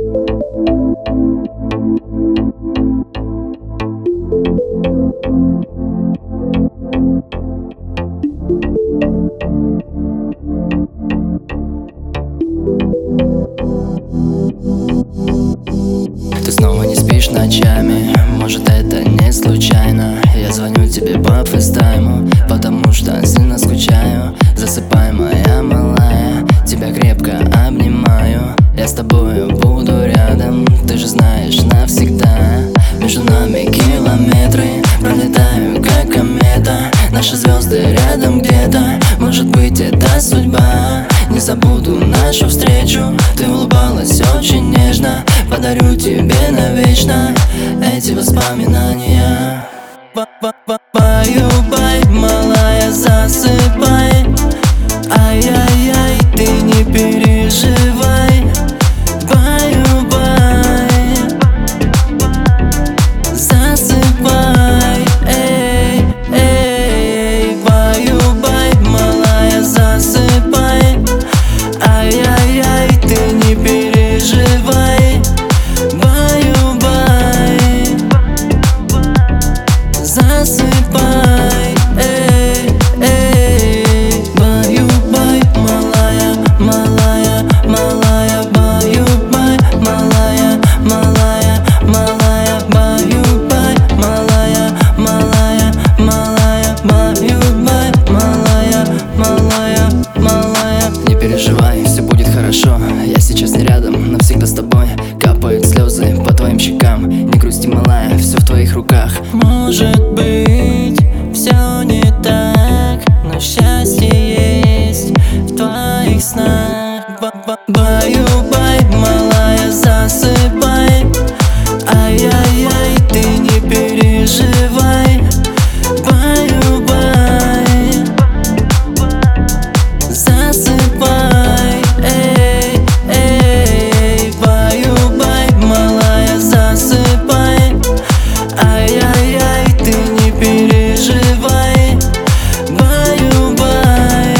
Ты снова не спишь ночами, может это не случайно. Я звоню тебе по фейстайму, потому что сильно скучаю. Засыпай, моя малая, тебя крепко обнимаю. Я с тобою буду рядом, ты же знаешь навсегда. Между нами километры, пролетаю как комета. Наши звезды рядом где-то, может быть это судьба. Не забуду нашу встречу, ты улыбалась очень нежно. Подарю тебе навечно эти воспоминания. Баю-бай, малая, засыпай. Ай-яй-яй, ты не переживай. Баю-бай, засыпай. Эй, эй, баю-бай, малая, засыпай. Ай-яй-яй, ты не переживай. Баю-бай, засыпай. Эй, эй, баю-бай, малая, малая, малая, баю-бай, малая, малая, малая, баю-бай, малая, малая, малая, баю-бай, малая, малая, малая. Не переживай, все будет хорошо. Я сейчас не рядом, навсегда с тобой. Капают слезы по твоим щекам. Не грусти, малая, все в твоих руках. Может быть, все не так, но счастье есть в твоих снах. Баю-бай, малая, засыпай. Ай-яй-яй, ты не переживай. Баю-бай, засыпай. Эй, эй, баю-бай, малая, засыпай. Ай-яй-яй, ты не переживай. Баю-бай,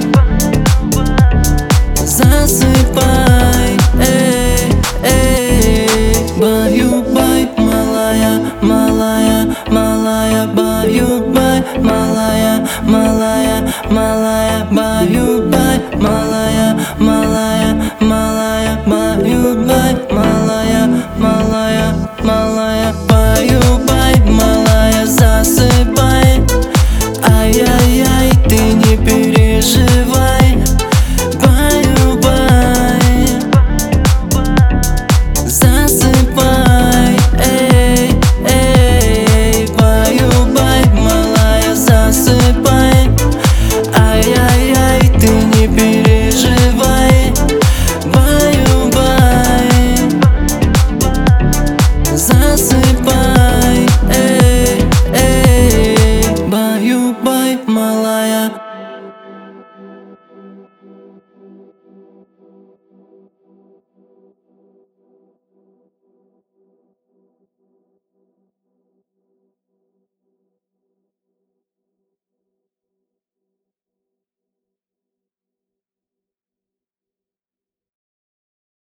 засыпай. Эй, эй, баю-бай, малая, малая, малая, баю-бай, малая, малая, малая, баю-бай, малая, малая, малая, баю-бай.